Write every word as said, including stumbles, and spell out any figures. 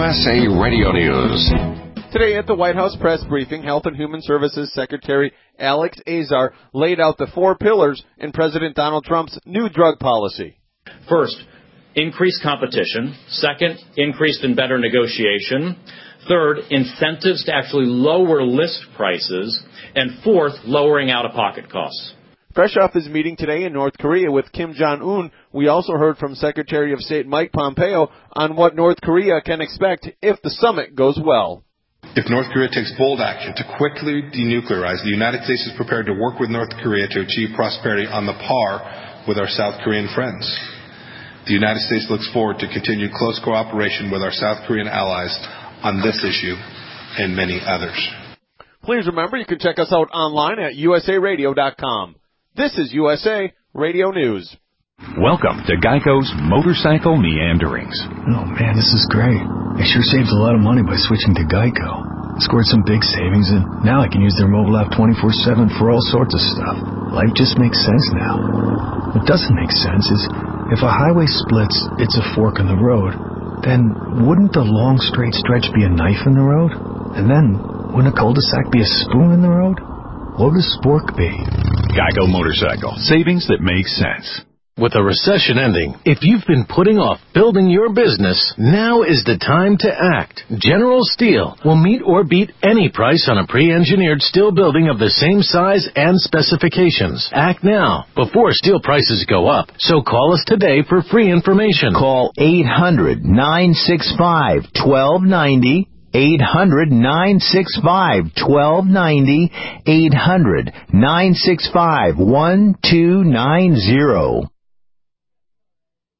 S A Radio News. Today at the White House press briefing, Health and Human Services Secretary Alex Azar laid out the four pillars in President Donald Trump's new drug policy. First, increased competition. Second, increased and better negotiation. Third, incentives to actually lower list prices. And fourth, lowering out-of-pocket costs. Fresh off his meeting today in North Korea with Kim Jong-un, we also heard from Secretary of State Mike Pompeo on what North Korea can expect if the summit goes well. If North Korea takes bold action to quickly denuclearize, the United States is prepared to work with North Korea to achieve prosperity on the par with our South Korean friends. The United States looks forward to continued close cooperation with our South Korean allies on this issue and many others. Please remember you can check us out online at U S A radio dot com. This is U S A Radio News. Welcome to Geico's Motorcycle Meanderings. Oh, man, this is great. I sure saved a lot of money by switching to Geico. Scored some big savings, and now I can use their mobile app twenty-four seven for all sorts of stuff. Life just makes sense now. What doesn't make sense is if a highway splits, it's a fork in the road, then wouldn't a long straight stretch be a knife in the road? And then wouldn't a cul-de-sac be a spoon in the road? What would a spork be? Geico Motorcycle. Savings that make sense. With a recession ending, if you've been putting off building your business, now is the time to act. General Steel will meet or beat any price on a pre-engineered steel building of the same size and specifications. Act now, before steel prices go up. So call us today for free information. Call eight hundred, nine six five, one two nine zero. eight hundred, nine six five, one two nine zero. eight hundred, nine six five, one two nine zero.